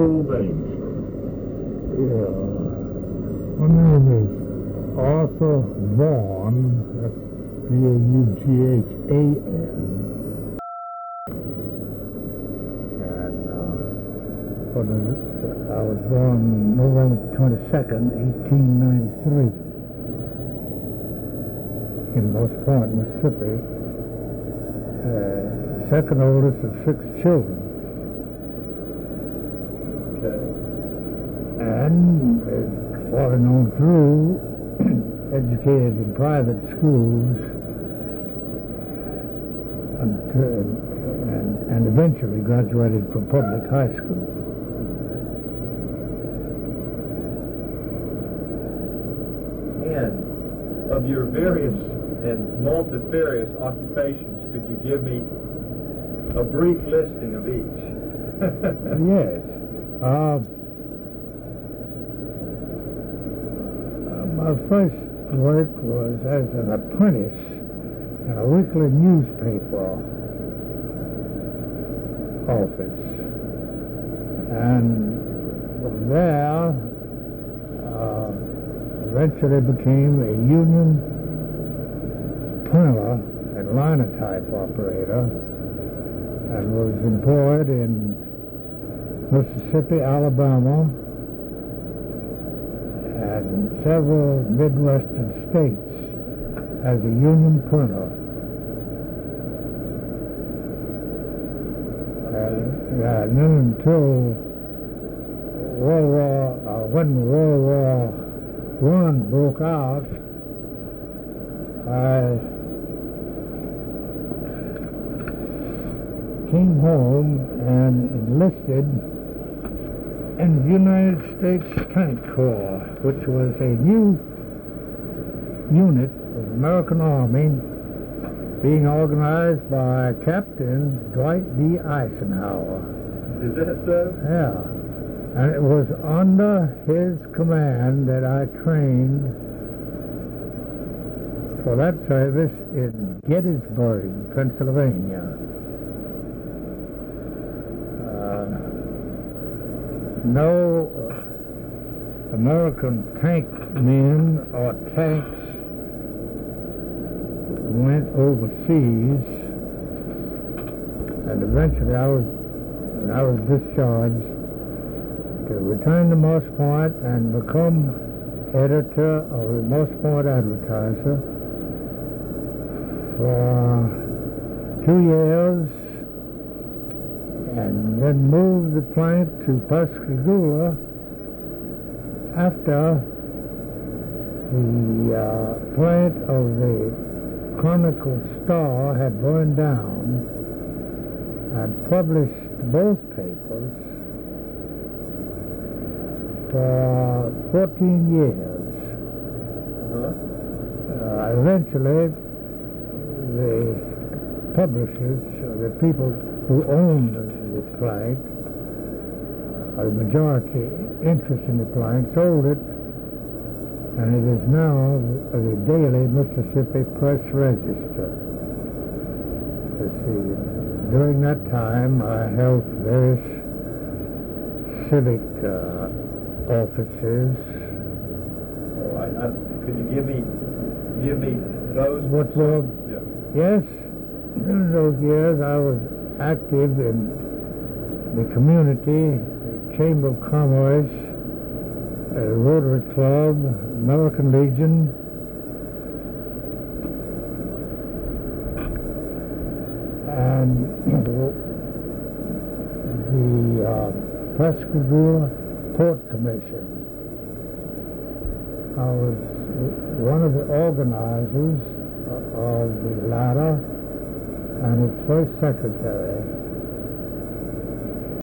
old name, sir? Yeah. My name is Arthur Vaughn. That's Vaughan. And I was born November 22nd, 1893, in Moss Point, Mississippi. Second oldest of 6 children. Okay. And following on through, educated in private schools and eventually graduated from public high school. And of your various and multifarious occupations, could you give me a brief listing of each? Yes. My first work was as an apprentice in a weekly newspaper office. And from there, eventually became a union printer and linotype operator, and was employed in Mississippi, Alabama, and several Midwestern states as a union printer. And then until when World War I broke out, I came home and enlisted in the United States Tank Corps, which was a new unit of the American Army being organized by Captain Dwight D. Eisenhower. Is that so? Yeah. And it was under his command that I trained for that service in Gettysburg, Pennsylvania. No American tank men or tanks went overseas, and eventually I was discharged to return to Moss Point and become editor of the Moss Point Advertiser for 2 years, and then moved the plant to Pascagoula after the plant of the Chronicle Star had burned down, and published both papers for 14 years. Eventually, the publishers, the people who owned the plant, the majority interest in the plant, sold it, and it is now the daily Mississippi Press Register. During that time, I held various civic offices. Could you give me those? What were? Yeah. Yes, in those years I was active in the community, the Chamber of Commerce, the Rotary Club, American Legion, and the Pascagoula Port Commission. I was one of the organizers of the latter and its first secretary.